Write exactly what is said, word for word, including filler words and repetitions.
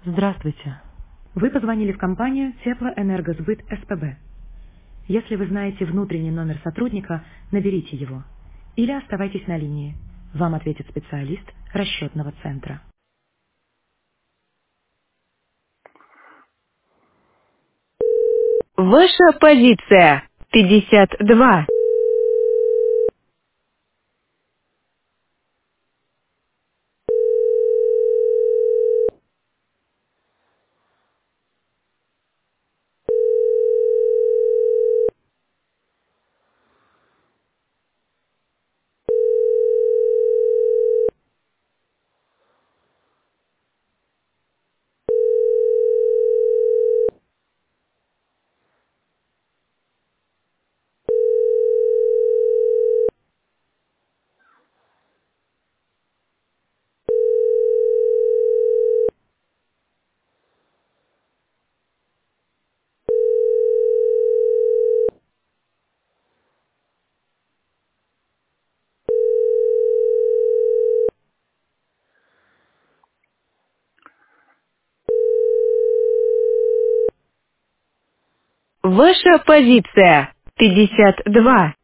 Здравствуйте. Вы позвонили в компанию Теплоэнергосбыт СПБ. Если вы знаете внутренний номер сотрудника, наберите его. Или оставайтесь на линии. Вам ответит специалист расчетного центра. Ваша позиция пятьдесят два. Ваша позиция пятьдесят два.